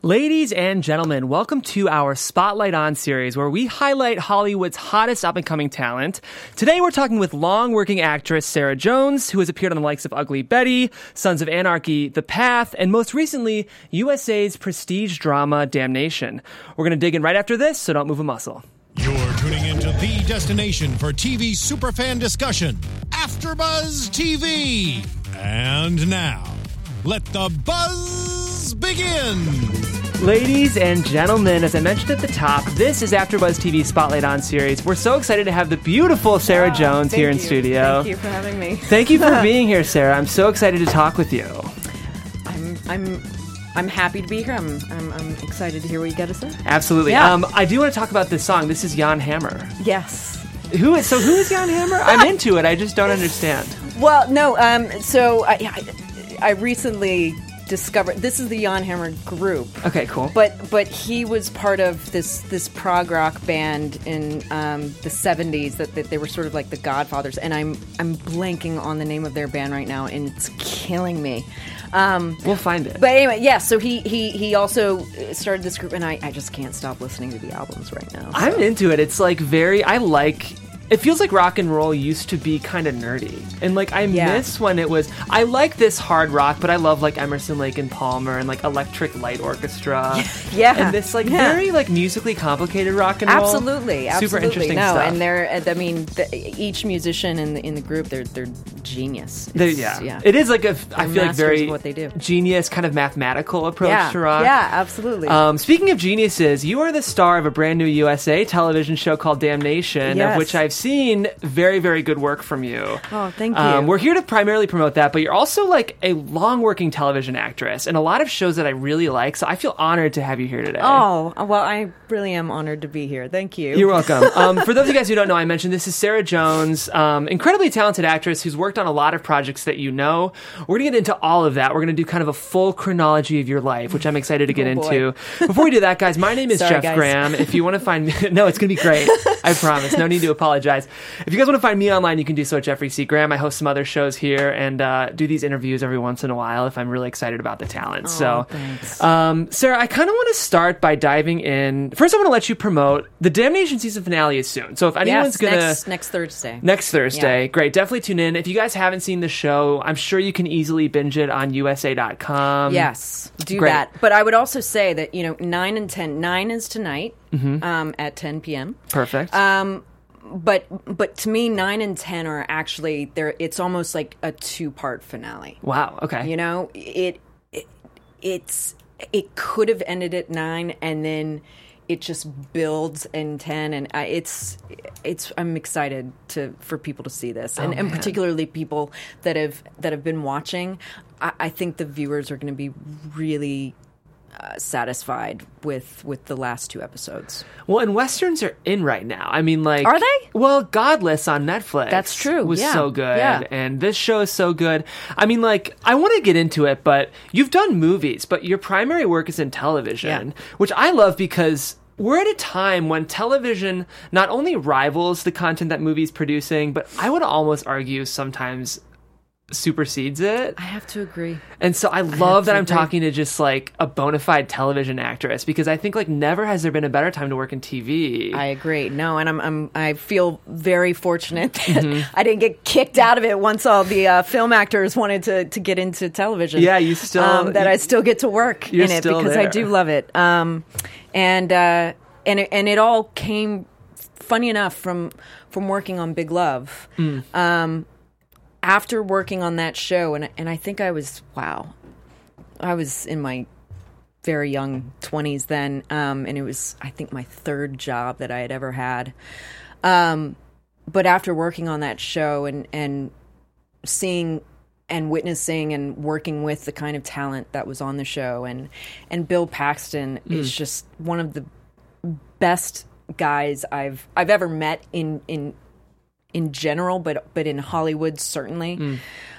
Ladies and gentlemen, welcome to our Spotlight On series where we highlight Hollywood's hottest up-and-coming talent. Today we're talking with long-working actress Sarah Jones, who has appeared on the likes of Ugly Betty, Sons of Anarchy, The Path, and most recently, USA's prestige drama Damnation. We're going to dig in right after this, so don't move a muscle. You're tuning into the destination for TV superfan discussion, AfterBuzz TV. And now, let the buzz begin. Ladies and gentlemen, as I mentioned at the top, this is AfterBuzz TV's Spotlight On series. We're so excited to have the beautiful Sarah Jones here in studio. Thank you for having me. Thank you for being here, Sarah. I'm so excited to talk with you. I'm happy to be here. I'm excited to hear what you got to say. Absolutely. Yeah. I do want to talk about this song. This is Jan Hammer. Yes. Who is Jan Hammer? I'm into it. I just don't understand. Well, no. So I recently discovered this is the Jan Hammer group. Okay, cool. But he was part of this prog rock band in the 70s that they were sort of like the Godfathers, and I'm blanking on the name of their band right now, and it's killing me. We'll find it. But anyway, yeah. So he also started this group, and I just can't stop listening to the albums right now. So. I'm into it. It's like it feels like rock and roll used to be kind of nerdy. And like I miss when it was, I like this hard rock, but I love like Emerson, Lake and Palmer and like Electric Light Orchestra. Yeah. And this like very like musically complicated rock and roll. Absolutely. Super interesting stuff. And each musician in the group, they're genius. It is like I feel like very what they do. Genius kind of mathematical approach to rock. Yeah, absolutely. Speaking of geniuses, you are the star of a brand new USA television show called Damnation, of which I've seen very, very good work from you. Oh, thank you. We're here to primarily promote that, but you're also like a long-working television actress and a lot of shows that I really like, so I feel honored to have you here today. Oh, well, I really am honored to be here. Thank you. You're welcome. For those of you guys who don't know, I mentioned this is Sarah Jones, incredibly talented actress who's worked on a lot of projects that you know. We're going to get into all of that. We're going to do kind of a full chronology of your life, which I'm excited to get into. Before we do that, guys, my name is Jeff Graham. If you want to find me... No, it's going to be great. I promise. No need to apologize. If you guys want to find me online, you can do so at Jeffrey C. Graham. I host some other shows here and do these interviews every once in a while if I'm really excited about the talent. Thanks. Sarah, I kind of want to start by diving in. First, I want to let you promote the Damnation season finale is soon. So if anyone's going to... Next Thursday. Next Thursday. Yeah. Great. Definitely tune in. If you guys haven't seen the show, I'm sure you can easily binge it on USA.com. Yes, do that. But I would also say that, 9 and 10. 9 is tonight at 10 p.m. Perfect. But to me, 9 and 10 are actually it's almost like a 2-part finale. Wow. Okay. It could have ended at 9 and then it just builds in 10, and I'm excited for people to see this, and particularly people that have been watching. I think the viewers are going to be really satisfied with the last 2 episodes. Well, and Westerns are in right now. I mean, like... Are they? Well, Godless on Netflix. That's true. Was so good. Yeah. And this show is so good. I mean, like, I want to get into it, but you've done movies, but your primary work is in television, which I love because... We're at a time when television not only rivals the content that movies producing, but I would almost argue sometimes supersedes it. I have to agree. And so I love that I'm talking to just like a bona fide television actress, because I think like never has there been a better time to work in TV. I agree. No, and I feel very fortunate that I didn't get kicked out of it once all the film actors wanted to get into television. Yeah, you still I still get to work in it because I do love it. And it all came, funny enough, from working on Big Love. After working on that show, and I think I was in my very young 20s then, and it was, I think, my 3rd job that I had ever had. But after working on that show and seeing and witnessing and working with the kind of talent that was on the show, and Bill Paxton is just one of the best guys I've ever met in general, but in Hollywood certainly.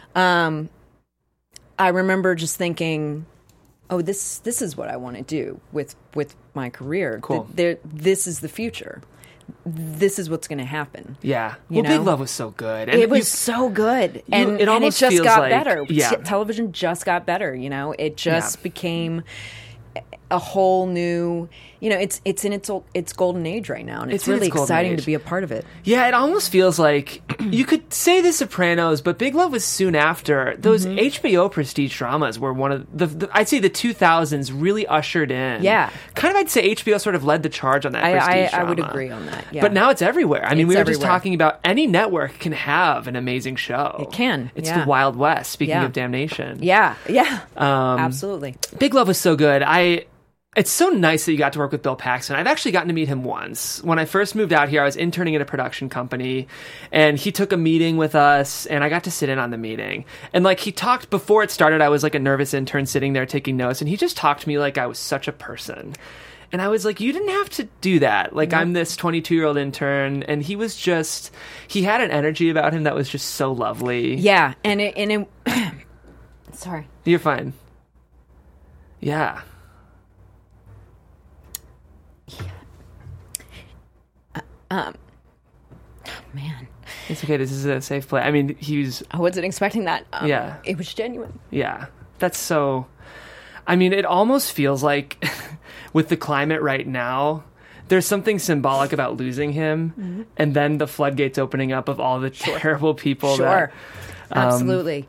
I remember just thinking, oh, this is what I want to do with my career. Cool. This is the future. This is what's going to happen. Yeah. Well, Big Love was so good. And it was so good. And it almost just got better. Yeah. Television just got better, It just became a whole new, it's in its golden age right now, and it's really exciting to be a part of it. Yeah, it almost feels like you could say The Sopranos, but Big Love was soon after. Those HBO prestige dramas were one of the I'd say the 2000s really ushered in. Yeah. Kind of, I'd say HBO sort of led the charge on that prestige drama. I would agree on that, yeah. But now it's everywhere. I mean, we were everywhere. just talking about any network can have an amazing show. It can, It's yeah. the Wild West, speaking Yeah. of Damnation. Yeah, absolutely. Big Love was so good. It's so nice that you got to work with Bill Paxton. I've actually gotten to meet him once. When I first moved out here, I was interning at a production company, and he took a meeting with us, and I got to sit in on the meeting. And he talked before it started. I was like a nervous intern sitting there taking notes, and he just talked to me like I was such a person. And I was like, you didn't have to do that. I'm this 22-year-old intern, and he had an energy about him that was just so lovely. Yeah, and it sorry. You're fine. Yeah. Man, It's okay. This is a safe play. I mean, I wasn't expecting that. Yeah. It was genuine. Yeah. That's so... I mean, it almost feels like with the climate right now, there's something symbolic about losing him, and then the floodgates opening up of all the terrible people. Sure. Absolutely.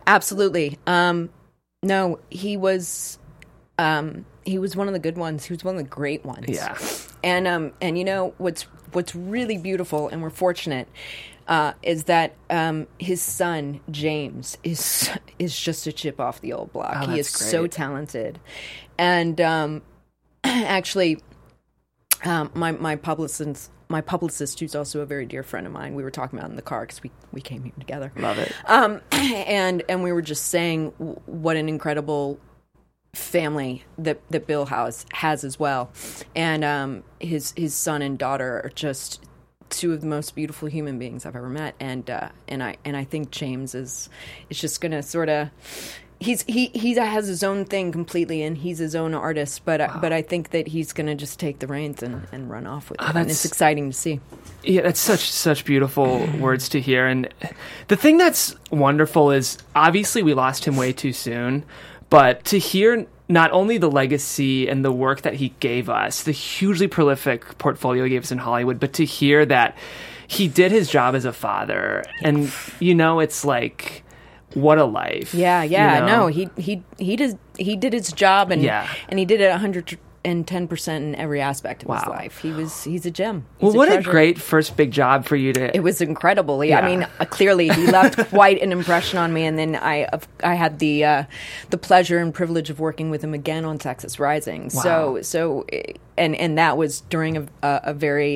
No, he was one of the good ones. He was one of the great ones. Yeah. And what's really beautiful, and we're fortunate, is that his son James is just a chip off the old block. Oh, he is that's so great. talented, and actually, my publicist, who's also a very dear friend of mine, we were talking about it in the car because we came here together. Love it. And we were just saying what an incredible family that Bill has as well, and his son and daughter are just two of the most beautiful human beings I've ever met, and I think James is just going to sort of he has his own thing completely, and he's his own artist, but I think that he's going to just take the reins and run off with it, and it's exciting to see. Yeah, that's such beautiful words to hear. And the thing that's wonderful is obviously we lost him way too soon, but to hear not only the legacy and the work that he gave us, the hugely prolific portfolio he gave us in Hollywood, but to hear that he did his job as a father, and it's like, what a life. Yeah. No, he did his job, and he did it 110% in every aspect of his life. He's a gem. Well, what a great first big job for you to... It was incredible. Yeah. I mean, clearly he left quite an impression on me, and then I had the pleasure and privilege of working with him again on Texas Rising. Wow. So and that was during a very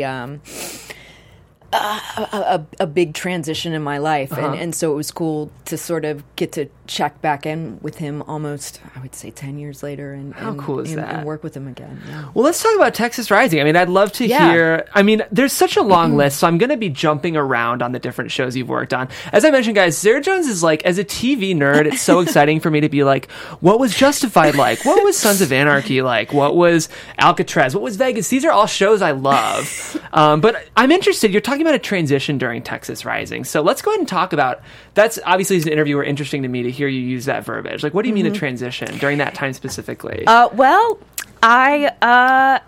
a big transition in my life, and so it was cool to sort of get to check back in with him almost, I would say, 10 years later, and How cool is that? And work with him again. Yeah. Well, let's talk about Texas Rising. I mean, I'd love to hear... I mean, there's such a long list, so I'm going to be jumping around on the different shows you've worked on. As I mentioned, guys, Sarah Jones is like, as a TV nerd, it's so exciting for me to be like, what was Justified like? What was Sons of Anarchy like? What was Alcatraz? What was Vegas? These are all shows I love. But I'm interested, you're talking about a transition during Texas Rising. So let's go ahead and talk about... That's obviously, as an interviewer, interesting to me to hear you use that verbiage. Like, what do you mean a transition during that time specifically? Well, I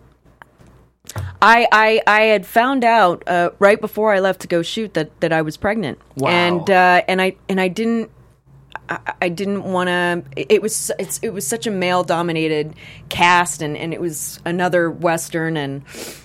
had found out right before I left to go shoot that I was pregnant. Wow. And I didn't want to. It was such a male dominated cast, and it was another Western, and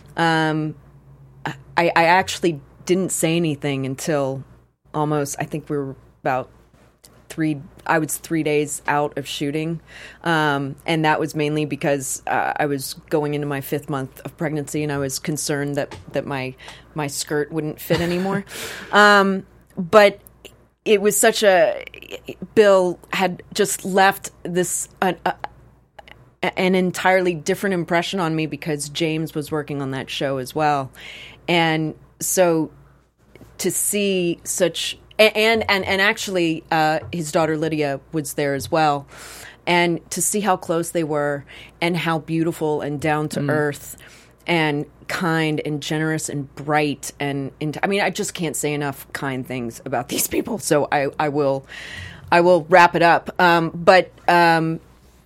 I actually didn't say anything until almost, I think we were about 3 days out of shooting, and that was mainly because I was going into my 5th month of pregnancy, and I was concerned that my skirt wouldn't fit anymore. But it was such Bill had just left this an entirely different impression on me because James was working on that show as well, and so to see such. And actually, his daughter Lydia was there as well, and to see how close they were, and how beautiful and down to earth, and kind and generous and bright, and I mean, I just can't say enough kind things about these people. So I will wrap it up. But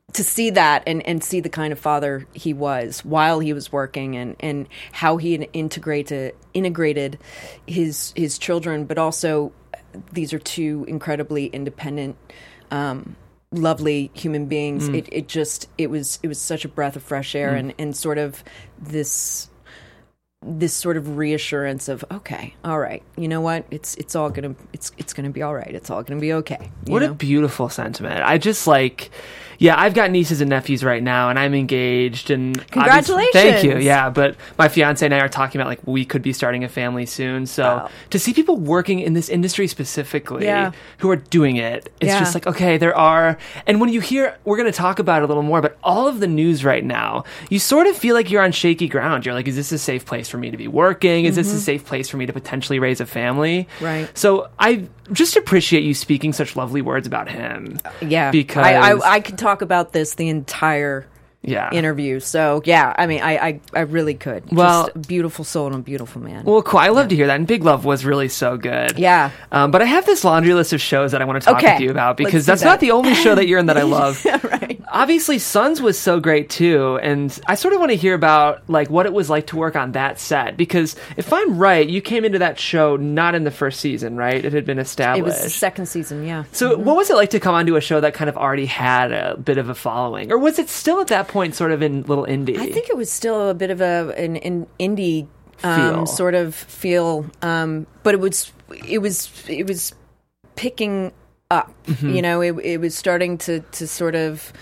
to see that and see the kind of father he was while he was working, and how he had integrated his children, but also these are two incredibly independent, lovely human beings. It was such a breath of fresh air, and sort of this sort of reassurance of, okay, all right, you know what, it's gonna be all right, it's all gonna be okay. What a beautiful sentiment. I just I've got nieces and nephews right now, and I'm engaged, and congratulations. Thank you. Yeah, but my fiance and I are talking about we could be starting a family soon. So to see people working in this industry specifically who are doing it, it's just okay, there are. And when you hear, we're going to talk about it a little more, but all of the news right now, you sort of feel like you're on shaky ground. You're like, is this a safe place for me to be working? Is this a safe place for me to potentially raise a family? Right. So I just appreciate you speaking such lovely words about him. Yeah, because I could talk about this the entire interview. So I mean, I really could. Well, just a beautiful soul and a beautiful man. Well, cool. I love to hear that. And Big Love was really so good. Yeah. But I have this laundry list of shows that I want to talk with you about, because that's not the only show that you're in that I love. Right. Obviously, Sons was so great too, and I sort of want to hear about what it was like to work on that set. Because if I'm right, you came into that show not in the first season, right? It had been established. It was the second season, yeah. So what was it like to come onto a show that kind of already had a bit of a following, or was it still at that point sort of in little indie? I think it was still a bit of an indie feel. Sort of feel, but it was picking up. You know, it was starting to sort of.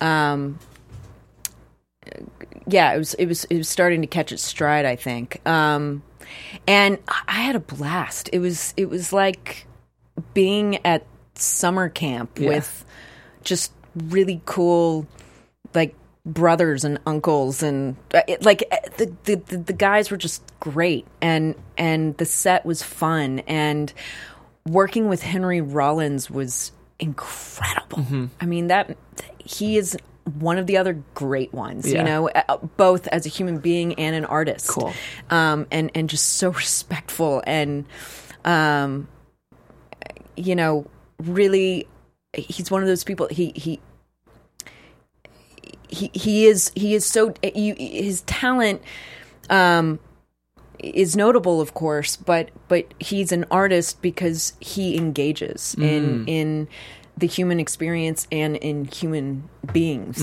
It was starting to catch its stride, I think. And I had a blast. It was like being at summer camp with just really cool, brothers and uncles, and the guys were just great, and the set was fun, and working with Henry Rollins was incredible. I mean, he is one of the other great ones, you know, both as a human being and an artist. Cool. And just so respectful, and you know, really, he's one of those people. He is so, his talent is notable, of course, but he's an artist because he engages in the human experience and in human beings,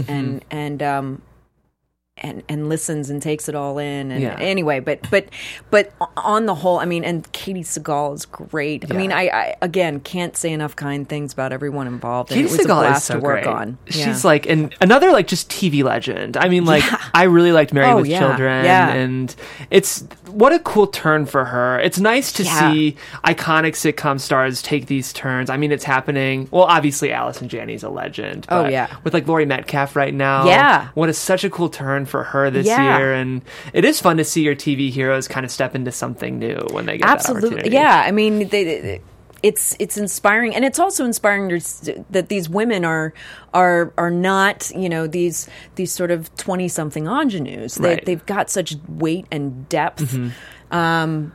and listens and takes it all in. And anyway, but on the whole, I mean, and Katie Sagal is great. I mean, I again can't say enough kind things about everyone involved. And Katie it was Sagal a blast is so to work great. on. She's another just TV legend. I mean, I really liked Married with Children, and it's what a cool turn for her. It's nice to see iconic sitcom stars take these turns. I mean, it's happening. Well, obviously, Allison Janney's a legend. But with Laurie Metcalf right now, what is such a cool turn for her this year, and it is fun to see your TV heroes kind of step into something new when they get that opportunity. Yeah, I mean, it's inspiring, and it's also inspiring that these women are not, you know, these sort of 20-something ingenues. They've got such weight and depth, and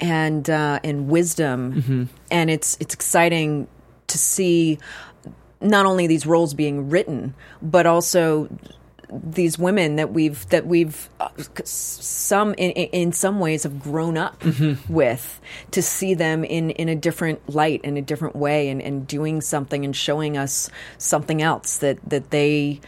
wisdom, and it's exciting to see not only these roles being written, but also these women that we've some in some ways have grown up with, to see them in a different light, in a different way, and doing something and showing us something else that they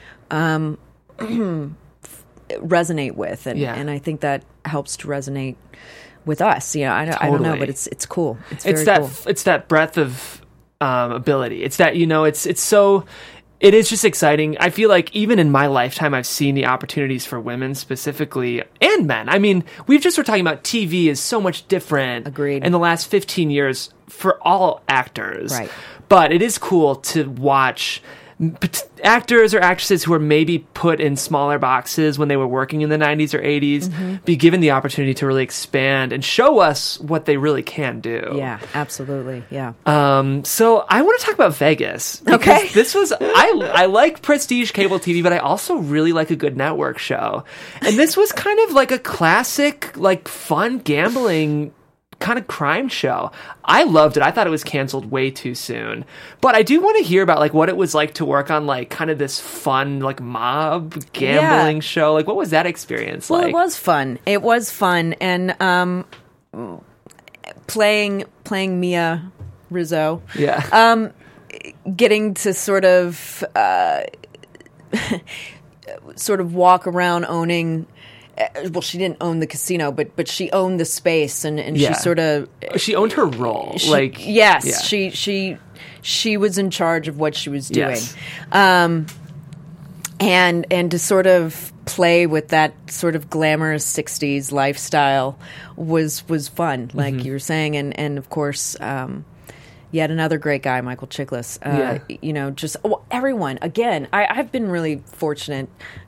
resonate with, and I think that helps to resonate with us. You know, I don't know, but it's cool. It's very cool. It's that breadth of ability. It's that, you know, it's so. It is just exciting. I feel like even in my lifetime, I've seen the opportunities for women specifically, and men. I mean, were talking about TV is so much different. Agreed. In the last 15 years for all actors. Right. But it is cool to watch actors or actresses who are maybe put in smaller boxes when they were working in the 90s or 80s be given the opportunity to really expand and show us what they really can do. Yeah, absolutely. Yeah. So I want to talk about Vegas. Okay. This was, I like prestige cable TV, but I also really like a good network show. And this was kind of like a classic, fun gambling kind of crime show. I loved it. I thought it was canceled way too soon. But I do want to hear about like what it was like to work on like kind of this fun like mob gambling show. Like what was that experience like? Well, it was fun. It was fun, and playing Mia Rizzo. Yeah. Getting to sort of walk around owning. Well, she didn't own the casino, but she owned the space, and Yeah. she owned her role. She was in charge of what she was doing. Yes. And to sort of play with that sort of glamorous 60s lifestyle was fun, like you were saying, and of course, yet another great guy, Michael Chiklis. Everyone. Again, I've been really fortunate.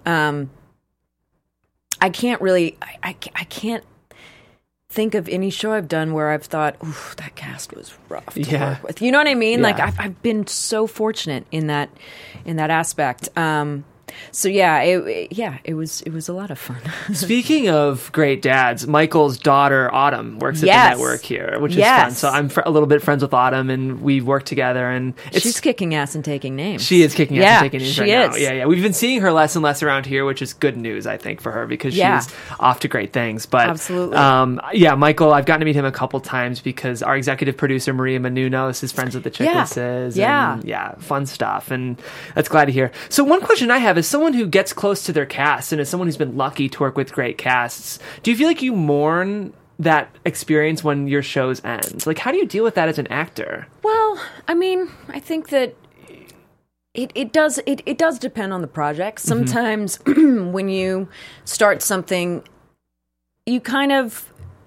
I can't think of any show I've done where I've thought, ooh, that cast was rough to work with. You know what I mean? Yeah. Like I've been so fortunate in that aspect. So it was a lot of fun. Speaking of great dads, Michael's daughter Autumn works at the network here, which is fun. So I'm a little bit friends with Autumn, and we work together. And she's kicking ass and taking names. She is kicking ass and taking names she right is. now. Yeah. We've been seeing her less and less around here, which is good news, I think, for her because she's off to great things. But absolutely, Michael, I've gotten to meet him a couple times because our executive producer Maria Menounos is friends with the Chiklises. And fun stuff, and that's glad to hear. So one question I have is someone who gets close to their cast and as someone who's been lucky to work with great casts, do you feel like you mourn that experience when your shows end? Like, how do you deal with that as an actor? Well, I mean, I think that it does depend on the project. Sometimes when you start something, you kind of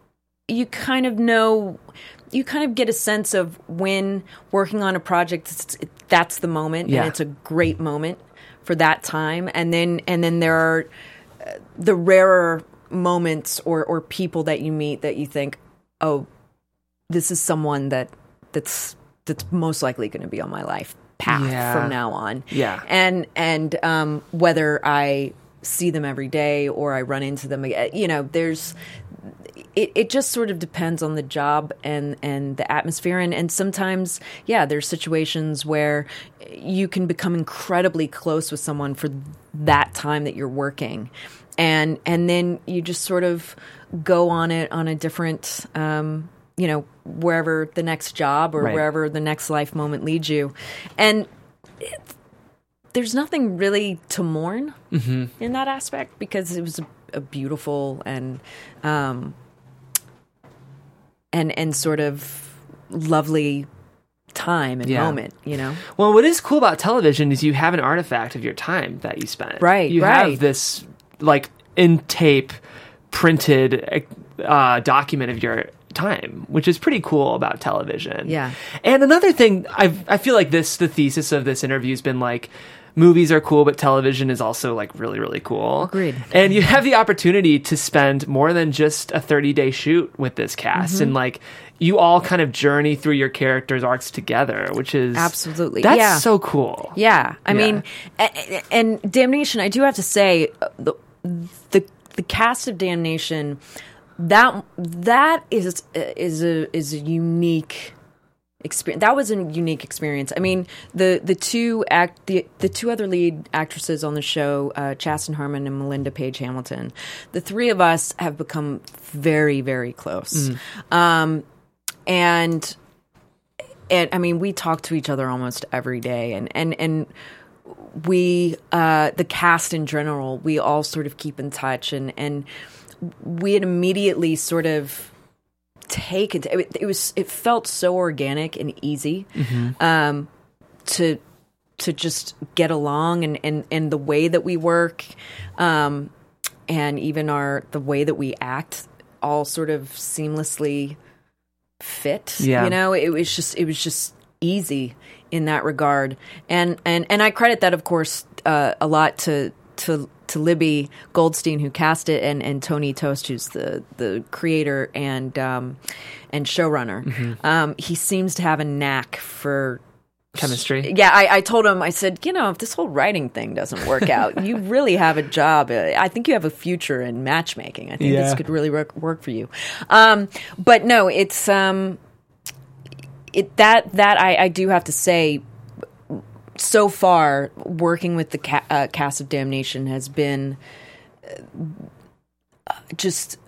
know, you kind of get a sense of when working on a project, that's the moment, and it's a great moment for that time, and then there are the rarer moments or people that you meet that you think, oh, this is someone that's most likely going to be on my life path from now on. Yeah, and whether I see them every day or I run into them, there's. It just sort of depends on the job and the atmosphere. And sometimes, there's situations where you can become incredibly close with someone for that time that you're working. And then you just sort of go on it on a different, wherever the next job or wherever the next life moment leads you. And there's nothing really to mourn in that aspect because it was a beautiful and sort of lovely time and moment, Well, what is cool about television is you have an artifact of your time that you spent. Right. You have this like in tape printed document of your time, which is pretty cool about television. Yeah. And another thing, I feel like the thesis of this interview has been like, movies are cool, but television is also like really, really cool. Agreed. And you have the opportunity to spend more than just a 30-day shoot with this cast. And like you all kind of journey through your characters' arcs together, which is absolutely, that's so cool. Yeah. I mean, and Damnation, I do have to say the cast of Damnation, that is a unique experience. That was a unique experience. I mean, the two other lead actresses on the show, Chasten Harmon and Melinda Page Hamilton, the three of us have become very, very close. And I mean, we talk to each other almost every day, and we the cast in general, we all sort of keep in touch, and we had immediately sort of it felt so organic and easy to just get along, and the way that we work, and even the way that we act all sort of seamlessly fit. It was just easy in that regard, and I credit that, of course, a lot to Libby Goldstein, who cast it, and Tony Tost, who's the creator and showrunner. He seems to have a knack for chemistry. Yeah, I told him, I said, if this whole writing thing doesn't work out, you really have a job. I think you have a future in matchmaking. I think this could really work for you. But no, it's I do have to say, so far, working with the cast of Damnation has been just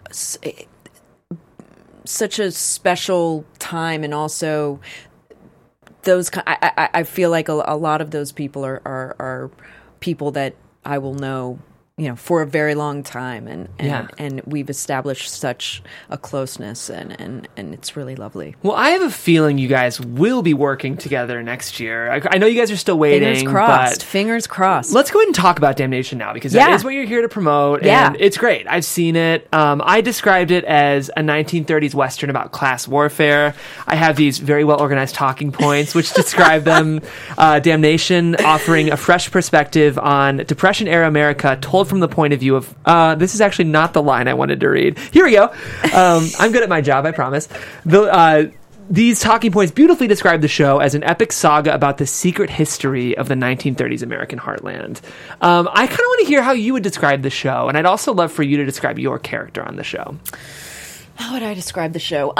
such a special time, and also those. I feel like a lot of those people are people that I will know, for a very long time, and we've established such a closeness, and it's really lovely. Well, I have a feeling you guys will be working together next year. I know you guys are still waiting. Fingers crossed. But Fingers crossed. let's go ahead and talk about Damnation now, because that is what you're here to promote, and it's great. I've seen it. I described it as a 1930s Western about class warfare. I have these very well-organized talking points, which describe them. Damnation offering a fresh perspective on Depression-era America, told from the point of view of, this is actually not the line I wanted to read. Here we go. I'm good at my job, I promise. These talking points beautifully describe the show as an epic saga about the secret history of the 1930s American heartland. I kind of want to hear how you would describe the show, and I'd also love for you to describe your character on the show. How would I describe the show?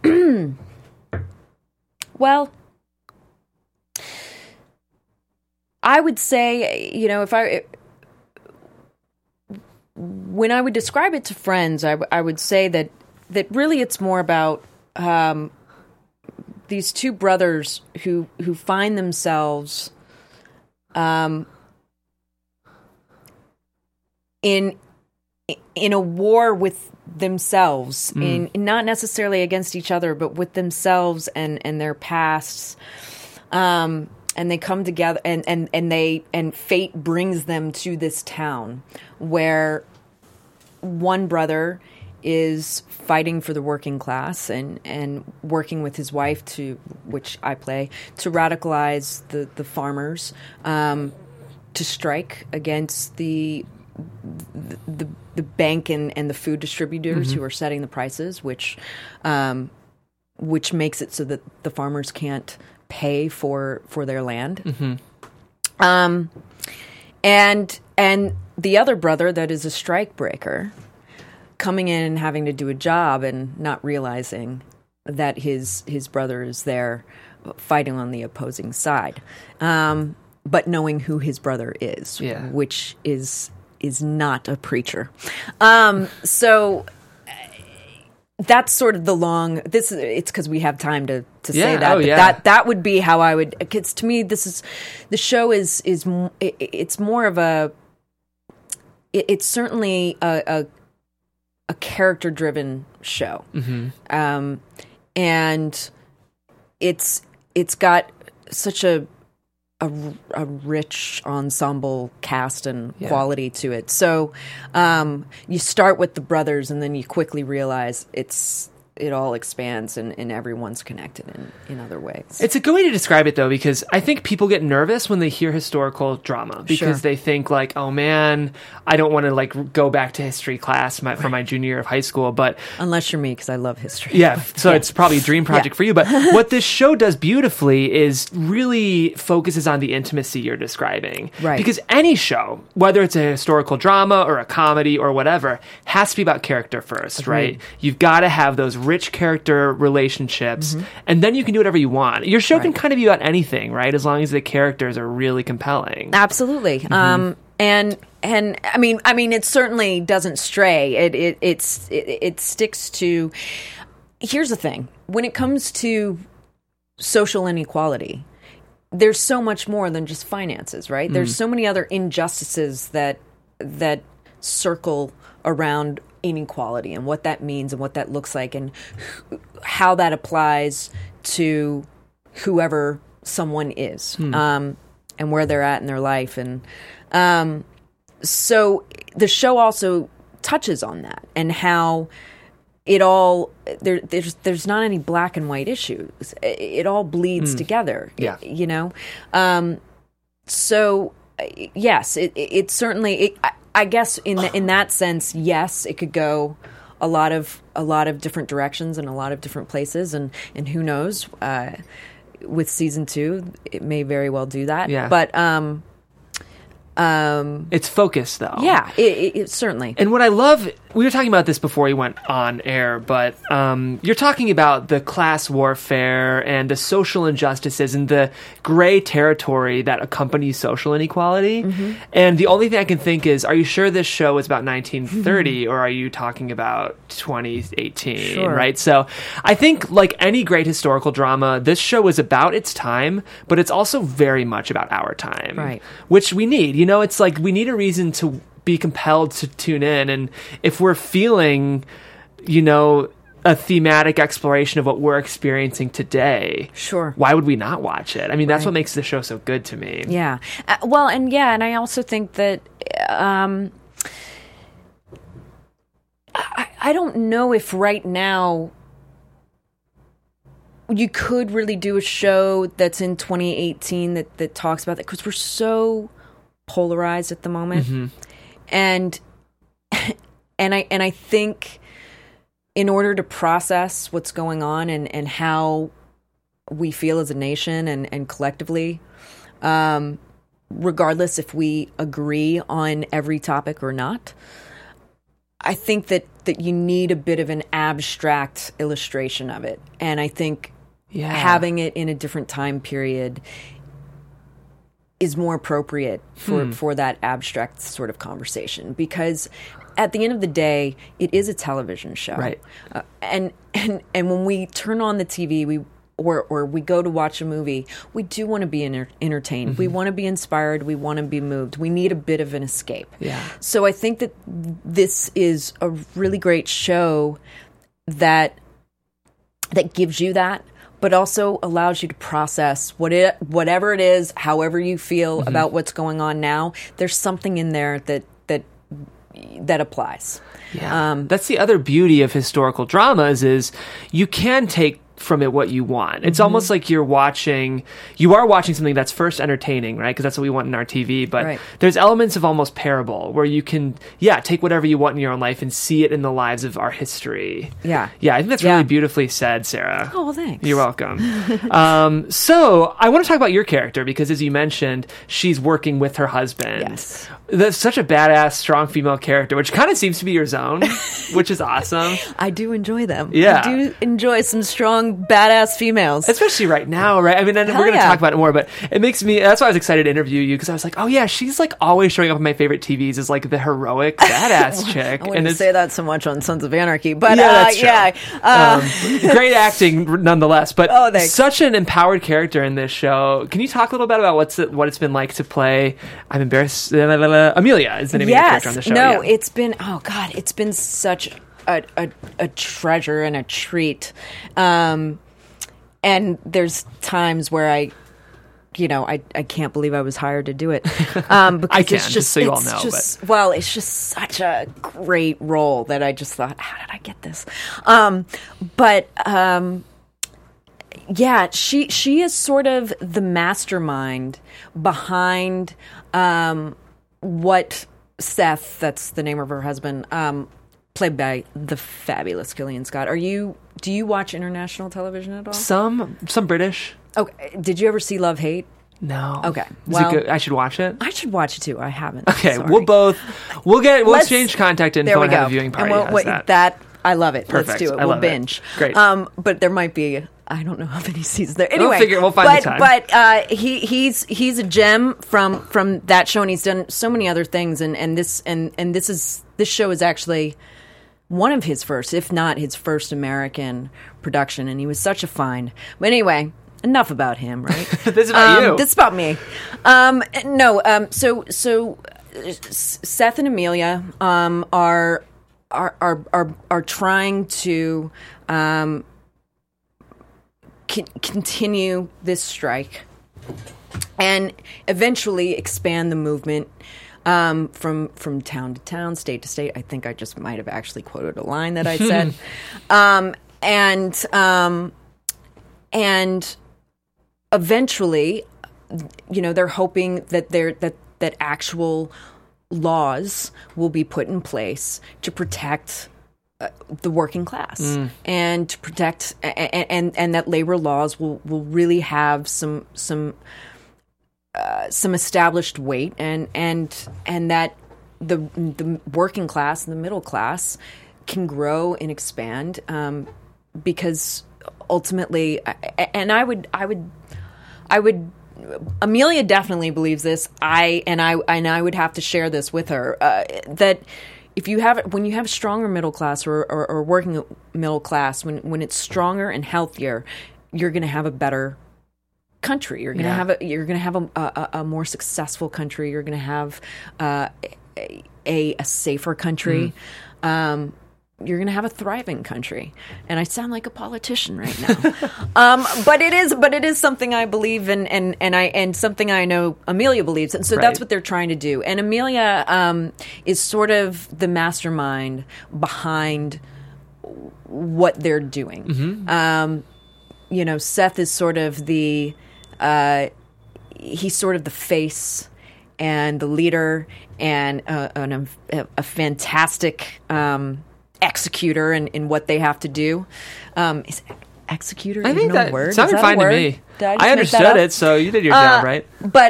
Well, I would say, when I would describe it to friends, I would say that really it's more about these two brothers who find themselves in a war with themselves, in not necessarily against each other, but with themselves and their pasts. And they come together, and fate brings them to this town where one brother is fighting for the working class and working with his wife, which I play, to radicalize the farmers, to strike against the bank and the food distributors who are setting the prices, which makes it so that the farmers can't pay for their land. And the other brother that is a strike breaker, coming in and having to do a job and not realizing that his brother is there fighting on the opposing side, but knowing who his brother is, which is not a preacher. So that's sort of the long. It's because we have time to say that. That would be how I would. Because to me, the show is it's more of a. It's certainly a character driven show, and it's got such a rich ensemble cast and quality to it. So you start with the brothers, and then you quickly realize it all expands and everyone's connected in other ways. It's a good way to describe it, though, because I think people get nervous when they hear historical drama, because they think like, oh man, I don't want to go back to history class for my junior year of high school. But unless you're me, because I love history. It's probably a dream project for you. But what this show does beautifully is really focuses on the intimacy you're describing. Right. Because any show, whether it's a historical drama or a comedy or whatever, has to be about character first, right? You've got to have those rich character relationships, and then you can do whatever you want. Your show can kind of be about anything, right? As long as the characters are really compelling. Absolutely. And I mean, it certainly doesn't stray. It sticks to. Here's the thing: when it comes to social inequality, there's so much more than just finances, right? There's so many other injustices that circle around inequality and what that means and what that looks like and how that applies to whoever someone is, and where they're at in their life. And so the show also touches on that and how it all there's not any black and white issues. It all bleeds together. So yes, it certainly. I guess in that sense, yes, it could go a lot of different directions and a lot of different places, and who knows, with season 2, it may very well do that. Yeah. But it's focused, though. yeah, it certainly. And what I love, we were talking about this before we went on air, but you're talking about the class warfare and the social injustices and the gray territory that accompanies social inequality. And the only thing I can think is, are you sure this show is about 1930 or are you talking about 2018? Sure. Right? So I think, like any great historical drama, this show is about its time, but it's also very much about our time. Right. Which we need. You know, it's like we need a reason to be compelled to tune in, and if we're feeling, you know, a thematic exploration of what we're experiencing today, Sure. why would we not watch it? I mean, that's Right. what makes the show so good to me. Yeah. Well, and I also think that I don't know if right now you could really do a show that's in 2018 that talks about that, because we're so polarized at the moment. And I think in order to process what's going on and how we feel as a nation and collectively, regardless if we agree on every topic or not, I think that you need a bit of an abstract illustration of it. And I think having it in a different time period is more appropriate for that abstract sort of conversation, because at the end of the day, it is a television show. Right. And when we turn on the TV, or we go to watch a movie, we do want to be entertained. We want to be inspired. We want to be moved. We need a bit of an escape. Yeah. So I think that this is a really great show that gives you that, but also allows you to process whatever it is, however you feel about what's going on now. There's something in there that applies. Yeah. That's the other beauty of historical dramas, is you can take from it what you want. It's almost like you are watching something that's first entertaining, right? Because that's what we want in our TV. But Right. there's elements of almost parable where you can, take whatever you want in your own life and see it in the lives of our history. Yeah. Yeah, I think that's really beautifully said, Sarah. Oh, well, thanks. You're welcome. So I want to talk about your character, because as you mentioned, she's working with her husband. Yes. That's such a badass, strong female character, which kind of seems to be your zone, which is awesome. I do enjoy them. Yeah. I do enjoy some strong, badass females. Especially right now, right? I mean, and we're going to talk about it more, but it makes me, that's why I was excited to interview you, because I was like, oh yeah, she's like always showing up on my favorite TVs as like the heroic, badass chick. I wouldn't say that so much on Sons of Anarchy, but that's true. Great acting nonetheless, but thanks. Such an empowered character in this show. Can you talk a little bit about what it's been like to play, I'm embarrassed, Amelia is the name of your character on the show. No, it's been such a treasure and a treat. And there's times where I can't believe I was hired to do it. Because I can, just so you all know. Well, it's just such a great role that I just thought, how did I get this? She is sort of the mastermind behind what Seth, that's the name of her husband, played by the fabulous Gillian Scott. Do you watch international television at all? Some British. Okay. Did you ever see Love, Hate? No. Okay. Is it good? I should watch it. I should watch it too. I haven't. Okay. Sorry. We'll exchange contact info there we and go. have a viewing party. And that I love it. Perfect. Let's do it. I We'll love binge. It. Great. But there might be, I don't know how many seasons there. Anyway, we'll find the time. But he's a gem from that show, and he's done so many other things. And this show is actually one of his first, if not his first, American production, and he was such a find. But anyway, enough about him, right? This is about you. This is about me. So Seth and Amelia are trying to continue this strike and eventually expand the movement from town to town, state to state. I think I just might have actually quoted a line that I said. And eventually, they're hoping that that actual laws will be put in place to protect the working class and to protect and that labor laws will really have some established weight and that the working class and the middle class can grow and expand because ultimately and I would Amelia definitely believes this. I would have to share this with her that when you have a stronger middle class or working middle class, when it's stronger and healthier, you're going to have a better country. You're going to have a more successful country. You're going to have a safer country. You're going to have a thriving country. And I sound like a politician right now. But it is something I believe in and something I know Amelia believes in. So that's what they're trying to do. And Amelia is sort of the mastermind behind what they're doing. Seth is sort of he's sort of the face and the leader and a fantastic executor in what they have to do. Is executor I think that word? sounded fine to me. I understood it, so you did your job, right?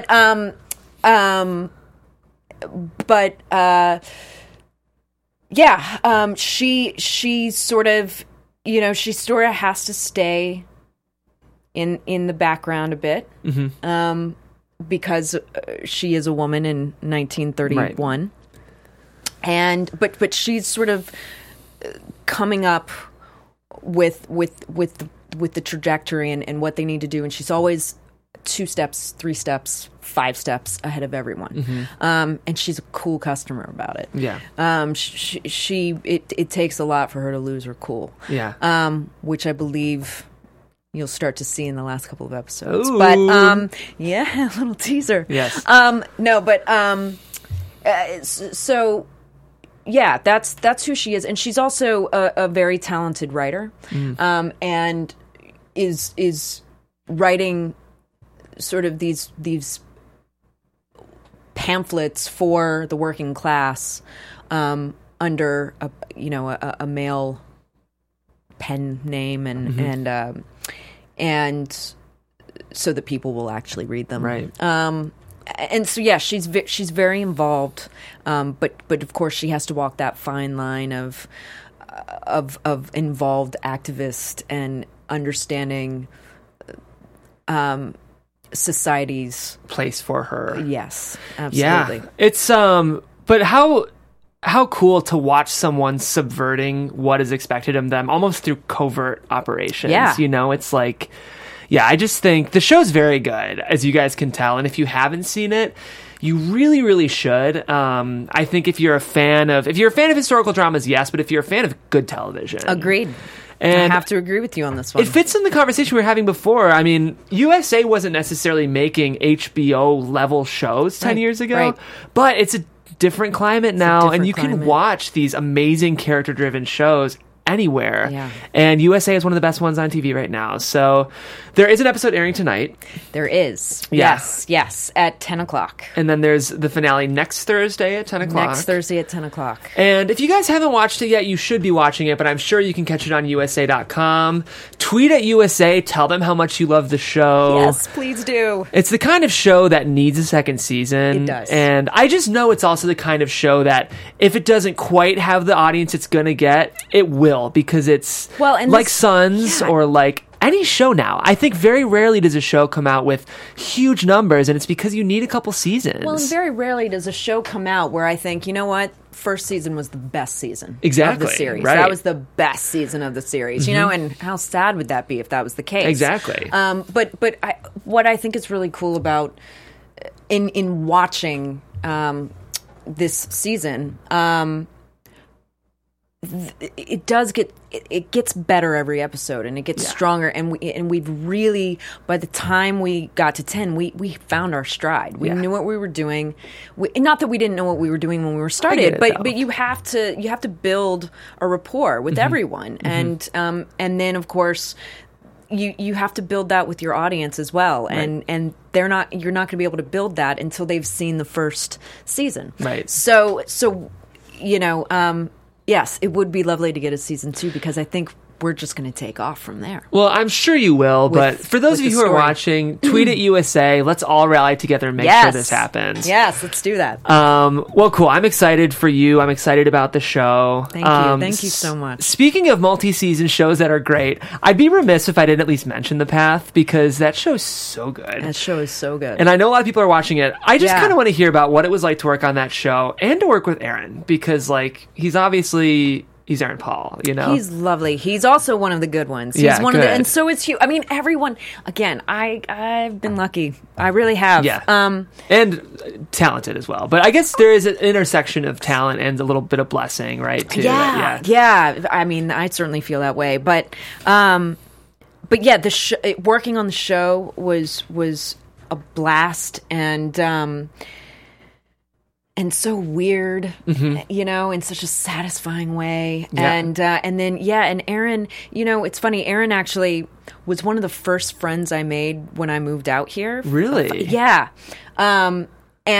She sort of has to stay in the background a bit because she is a woman in 1931, but she's sort of coming up with the trajectory and what they need to do, and she's always 2 steps, 3 steps, 5 steps ahead of everyone. And she's a cool customer about it. Yeah. It takes a lot for her to lose her cool. Yeah. Which I believe you'll start to see in the last couple of episodes. Ooh. But yeah, a little teaser. Yes. So yeah, that's who she is, and she's also a very talented writer, and is writing sort of these pamphlets for the working class under a male pen name and so that people will actually read them. Right. And so yeah, she's very involved, but of course she has to walk that fine line of involved activist and understanding society's place for her. Yes, absolutely. Yeah, it's but how cool to watch someone subverting what is expected of them, almost through covert operations. Yeah, it's like. Yeah, I just think the show's very good, as you guys can tell. And if you haven't seen it, you really, really should. I think if you're a fan of historical dramas, yes, but if you're a fan of good television. Agreed. And I have to agree with you on this one. It fits in the conversation we were having before. I mean, USA wasn't necessarily making HBO-level shows 10 years ago, but it's a different climate now, and you can watch these amazing character-driven shows anywhere. Yeah. And USA is one of the best ones on TV right now. So there is an episode airing tonight. There is. Yeah. Yes, at 10 o'clock. And then there's the finale next Thursday at 10 o'clock. Next Thursday at 10 o'clock. And if you guys haven't watched it yet, you should be watching it, but I'm sure you can catch it on USA.com. Tweet at USA, tell them how much you love the show. Yes, please do. It's the kind of show that needs a second season. It does. And I just know it's also the kind of show that if it doesn't quite have the audience it's going to get, it will, because it's like Sons or like any show now. I think very rarely does a show come out with huge numbers, and it's because you need a couple seasons. Well, and very rarely does a show come out where I think, you know what, first season was the best season of the series. Right. That was the best season of the series, you know, and how sad would that be if that was the case? Exactly. But what I think is really cool about in watching this season, it gets better every episode, and it gets stronger, and we've really, by the time we got to 10, we found our stride. We knew what we were doing. Not that we didn't know what we were doing when we were started, but you have to build a rapport with everyone, and then of course you have to build that with your audience as well, and you're not going to be able to build that until they've seen the first season. Right. So you know. yes, it would be lovely to get a season 2 because I think we're just going to take off from there. Well, I'm sure you will, but for those of you who are watching, tweet at USA. Let's all rally together and make sure this happens. Yes, let's do that. Well, cool. I'm excited for you. I'm excited about the show. Thank you. Thank you so much. Speaking of multi-season shows that are great, I'd be remiss if I didn't at least mention The Path because that show is so good. That show is so good. And I know a lot of people are watching it. I just kind of want to hear about what it was like to work on that show and to work with Aaron because, like, he's Aaron Paul, you know? He's lovely. He's also one of the good ones. He's one of the, and so is Hugh. I mean, everyone, again, I've been lucky. I really have. Yeah. And talented as well. But I guess there is an intersection of talent and a little bit of blessing, right? Too, yeah. I mean, I certainly feel that way. But yeah, working on the show was a blast and so weird, you know, in such a satisfying way. Yeah. And then, and Aaron, you know, it's funny. Aaron actually was one of the first friends I made when I moved out here. Really? Yeah. But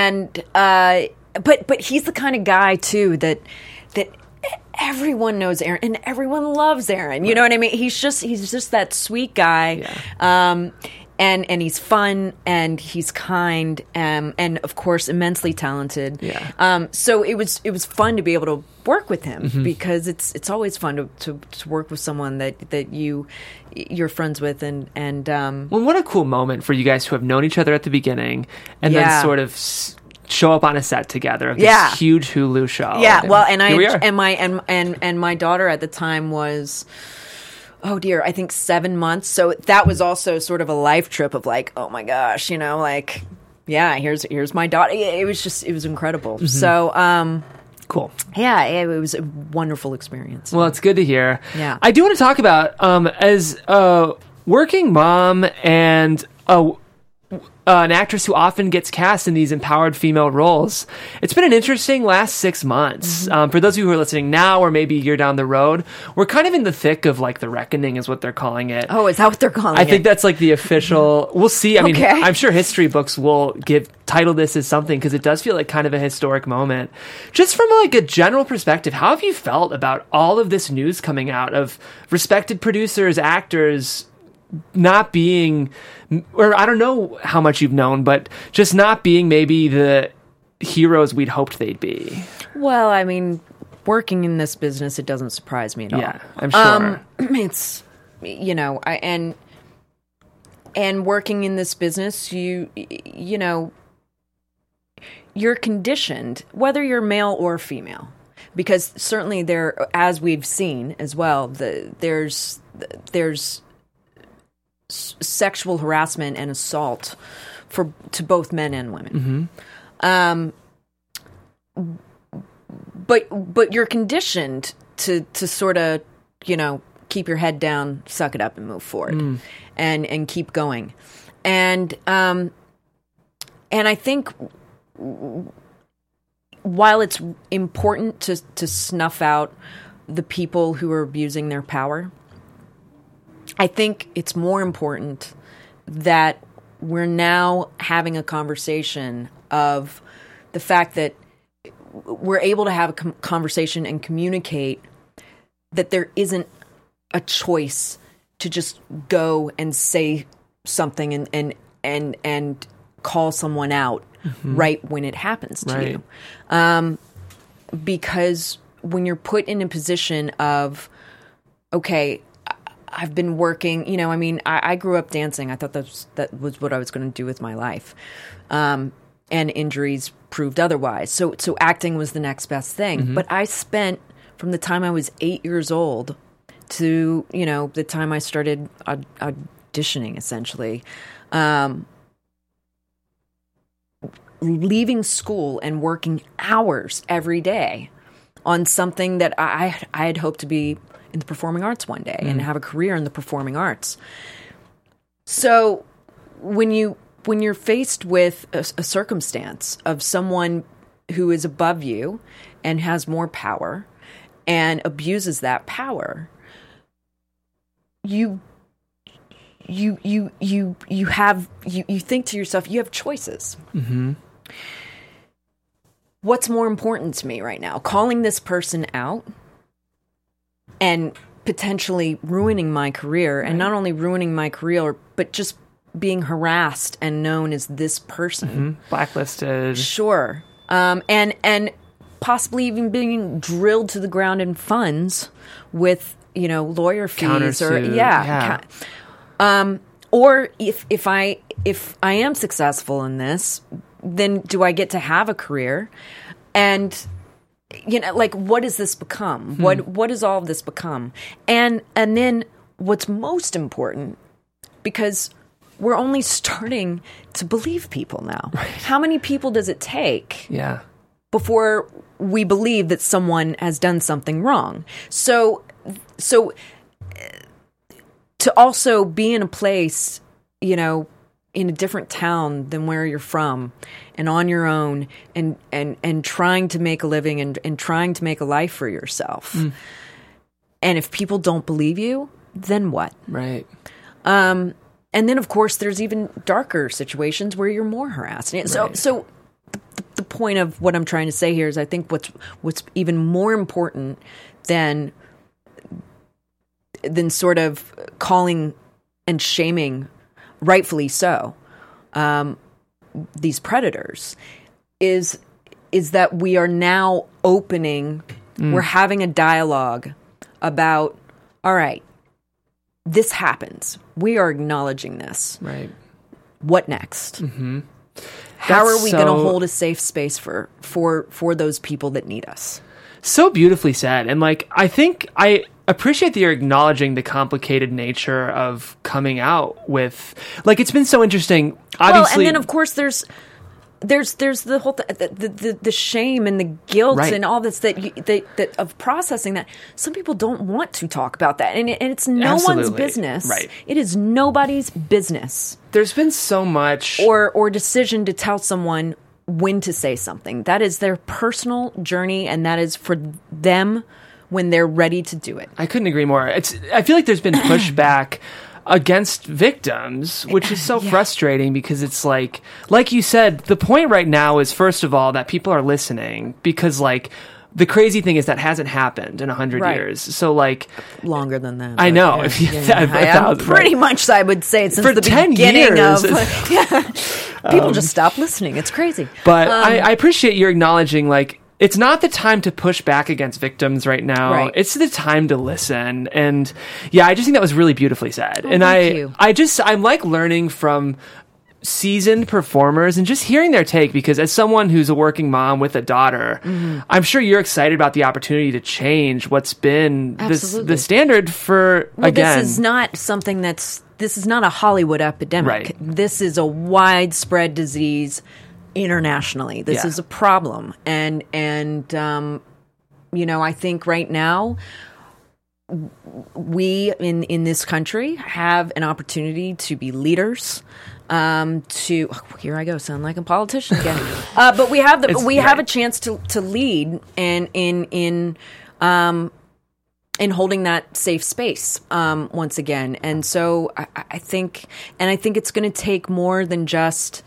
he's the kind of guy too that everyone knows Aaron and everyone loves Aaron. You know what I mean? He's just that sweet guy. Yeah. And he's fun and he's kind and of course immensely talented. Yeah. So it was fun to be able to work with him because it's always fun to work with someone that you're friends with and well, what a cool moment for you guys who have known each other at the beginning and then sort of show up on a set together of this huge Hulu show. Yeah. Well, and my daughter at the time was, oh dear, I think 7 months. So that was also sort of a life trip of like, oh my gosh, you know, like, yeah, here's my daughter. It was incredible. So, cool. Yeah, it was a wonderful experience. Well, it's good to hear. Yeah. I do want to talk about, as a working mom and an actress who often gets cast in these empowered female roles. It's been an interesting last 6 months. For those of you who are listening now or maybe a year down the road, we're kind of in the thick of like the reckoning is what they're calling it. Oh, is that what they're calling it? I think that's like the official, we'll see. I mean, I'm sure history books will title this as something because it does feel like kind of a historic moment. Just from like a general perspective, how have you felt about all of this news coming out of respected producers, actors, not being, or I don't know how much you've known, but just not being maybe the heroes we'd hoped they'd be? Well, I mean, working in this business, it doesn't surprise me at all. Yeah, I'm sure. It's, you know, and working in this business, you know, you're conditioned, whether you're male or female, because certainly there, as we've seen as well, there's sexual harassment and assault to both men and women. But you're conditioned to sort of, you know, keep your head down, suck it up and move forward and keep going. And I think while it's important to snuff out the people who are abusing their power, I think it's more important that we're now having a conversation of the fact that we're able to have a conversation and communicate that there isn't a choice to just go and say something and call someone out right when it happens to you. Because when you're put in a position of, okay, I've been working, you know, I mean, I grew up dancing. I thought that was what I was going to do with my life. And injuries proved otherwise. So acting was the next best thing. But I spent, from the time I was 8 years old to, you know, the time I started auditioning, essentially, leaving school and working hours every day on something that I had hoped to be in the performing arts one day and have a career in the performing arts. So when you're faced with a circumstance of someone who is above you and has more power and abuses that power, you think to yourself, you have choices. What's more important to me right now? Calling this person out and potentially ruining my career, and not only ruining my career, but just being harassed and known as this person. Blacklisted. Sure. And possibly even being drilled to the ground in funds with, lawyer fees or if I am successful in this, then do I get to have a career? And what does this become? What does all of this become? And then what's most important, because we're only starting to believe people now. Right. How many people does it take before we believe that someone has done something wrong? So to also be in a place, in a different town than where you're from and on your own and trying to make a living and trying to make a life for yourself. And if people don't believe you, then what? Right. And then, of course, there's even darker situations where you're more harassed. So the point of what I'm trying to say here is I think what's even more important than sort of calling and shaming, rightfully so, these predators is that we are now opening, we're having a dialogue about, all right, this happens. We are acknowledging this. Right. What next? How are we going to hold a safe space for those people that need us? So beautifully said. And I think I appreciate that you're acknowledging the complicated nature of coming out with, it's been so interesting. Obviously, well, and then of course there's the whole the shame and the guilt and all this that of processing that. Some people don't want to talk about that, and it's no one's business. Right. It is nobody's business. There's been so much or decision to tell someone when to say something. That is their personal journey, and that is for them when they're ready to do it. I couldn't agree more. I feel like there's been pushback against victims, which is so frustrating because it's like you said, the point right now is, first of all, that people are listening because the crazy thing is that hasn't happened in 100 years. So longer than that. I know. Pretty much, I would say, since for the 10 beginning years. People just stop listening. It's crazy. But I appreciate you acknowledging it's not the time to push back against victims right now. Right. It's the time to listen. And I just think that was really beautifully said. Oh, and thank you. I'm learning from seasoned performers and just hearing their take, because as someone who's a working mom with a daughter, I'm sure you're excited about the opportunity to change what's been the standard for, again. This is not something this is not a Hollywood epidemic. Right. This is a widespread disease internationally. This is a problem. And I think right now we in this country have an opportunity to be leaders. Here I go, sound like a politician again. But we have have a chance to lead in holding that safe space once again. And so I think it's going to take more than just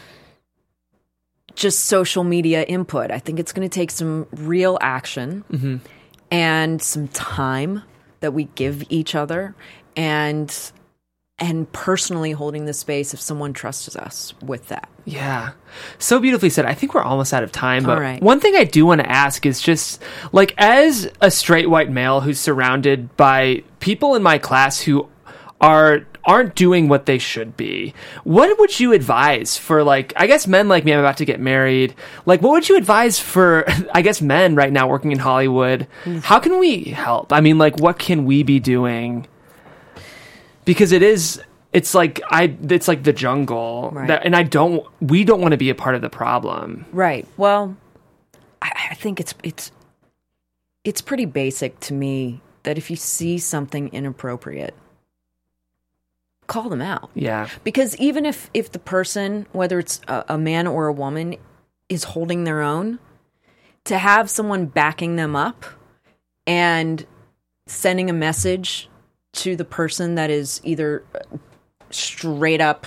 social media input. I think it's going to take some real action and some time that we give each other, and personally holding the space if someone trusts us with that. Yeah. So beautifully said. I think we're almost out of time, but all right. One thing I do want to ask is just as a straight white male who's surrounded by people in my class who aren't doing what they should be, what would you advise for I guess men like me? I'm about to get married. What would you advise for I guess men right now working in Hollywood? How can we help? I mean, what can we be doing? Because it's like the jungle, right. And we don't want to be a part of the problem. Right. Well, I think it's pretty basic to me that if you see something inappropriate, call them out. Yeah. Because even if the person, whether it's a man or a woman, is holding their own, to have someone backing them up and sending a message to the person that is either straight up,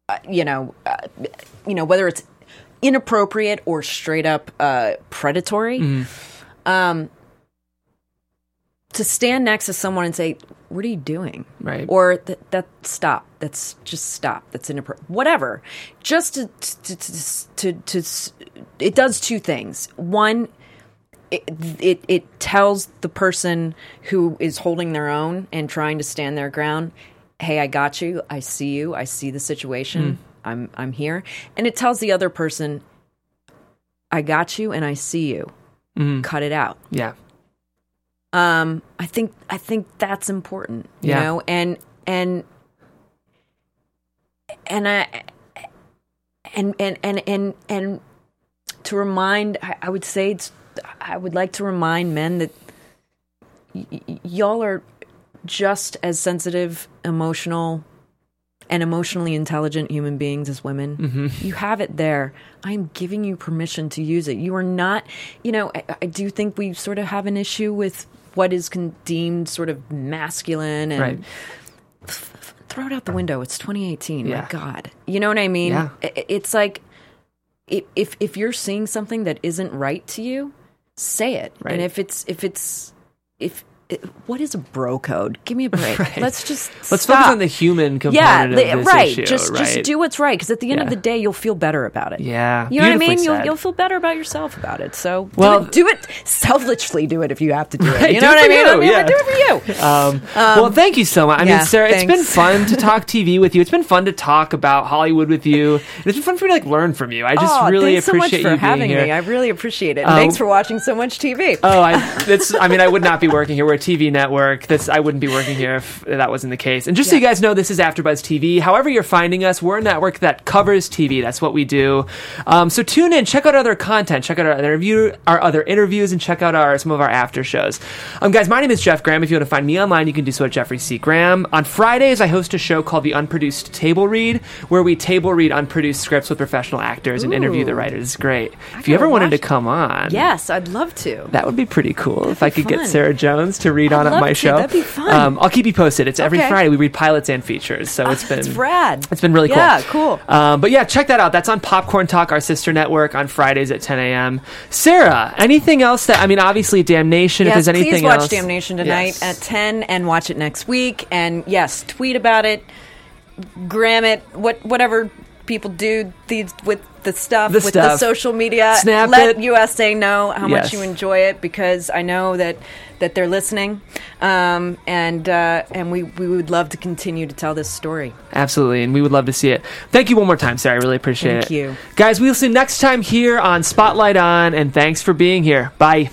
whether it's inappropriate or straight up predatory, to to stand next to someone and say, what are you doing? Right. Or that stop. That's just stop. That's inappropriate. Whatever. Just to it does two things. One, it tells the person who is holding their own and trying to stand their ground, hey, I got you. I see you. I see the situation. I'm here. And it tells the other person, I got you and I see you. Cut it out. Yeah. I think that's important, you know, and to remind, I would say I would like to remind men that y'all are just as sensitive, emotional, and emotionally intelligent human beings as women. You have it there. I'm giving you permission to use it. You are not, you know, I do think we sort of have an issue with what is deemed sort of masculine and throw it out the window. It's 2018. My God. You know what I mean? Yeah. It's like, if you're seeing something that isn't right to you, say it. Right. And what is a bro code? Give me a break. Right. Let's focus on the human component of this issue. Just do what's right, because at the end of the day, you'll feel better about it. Yeah, you know what I mean. Said. You'll feel better about yourself about it. So do it selfishly. Do it if you have to do it. Right, you know what I mean? Do it for you. Well, thank you so much. I mean, Sarah, thanks. it's been fun to talk TV with you. It's been fun to talk about Hollywood with you. And it's been fun for me to learn from you. I just really appreciate so much for you having being here. me. I really appreciate it. And thanks for watching so much TV. I would not be working here. We're a TV network. I wouldn't be working here if that wasn't the case. And just so you guys know, this is AfterBuzz TV. However you're finding us, we're a network that covers TV. That's what we do. So tune in, check out other content, check out our other interviews, and check out some of our after shows. Guys, my name is Jeff Graham. If you want to find me online, you can do so at Jeffrey C. Graham. On Fridays, I host a show called The Unproduced Table Read, where we table read unproduced scripts with professional actors and interview the writers. It's great. If you ever wanted to come on, yes, I'd love to. That would be pretty cool if I could get Sarah Jones to read on at my show. That'd be fun. I'll keep you posted. It's every Friday. We read pilots and features, so it's been rad. It's been really cool. Yeah, cool. But yeah, check that out. That's on Popcorn Talk, our sister network, on Fridays at 10 a.m. Sarah, anything else obviously Damnation. Yes, if there's anything please watch else, Damnation tonight at 10 and watch it next week. And yes, tweet about it, gram it, whatever people do with the stuff, with the social media. Snap Let it. USA know how much you enjoy it, because I know that they're listening, and we would love to continue to tell this story. Absolutely, and we would love to see it. Thank you one more time, Sarah. I really appreciate it. Thank you. Guys, we'll see you next time here on Spotlight On, and thanks for being here. Bye.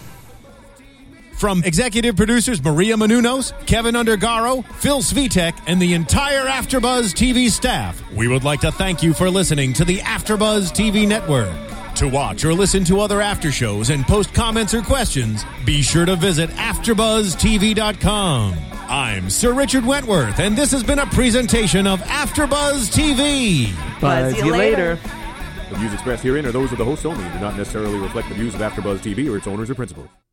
From executive producers Maria Menounos, Kevin Undergaro, Phil Svitek, and the entire AfterBuzz TV staff, we would like to thank you for listening to the AfterBuzz TV network. To watch or listen to other after shows and post comments or questions, be sure to visit AfterBuzzTV.com. I'm Sir Richard Wentworth, and this has been a presentation of AfterBuzz TV. Buzz you later. The views expressed herein are those of the hosts only and do not necessarily reflect the views of AfterBuzz TV or its owners or principals.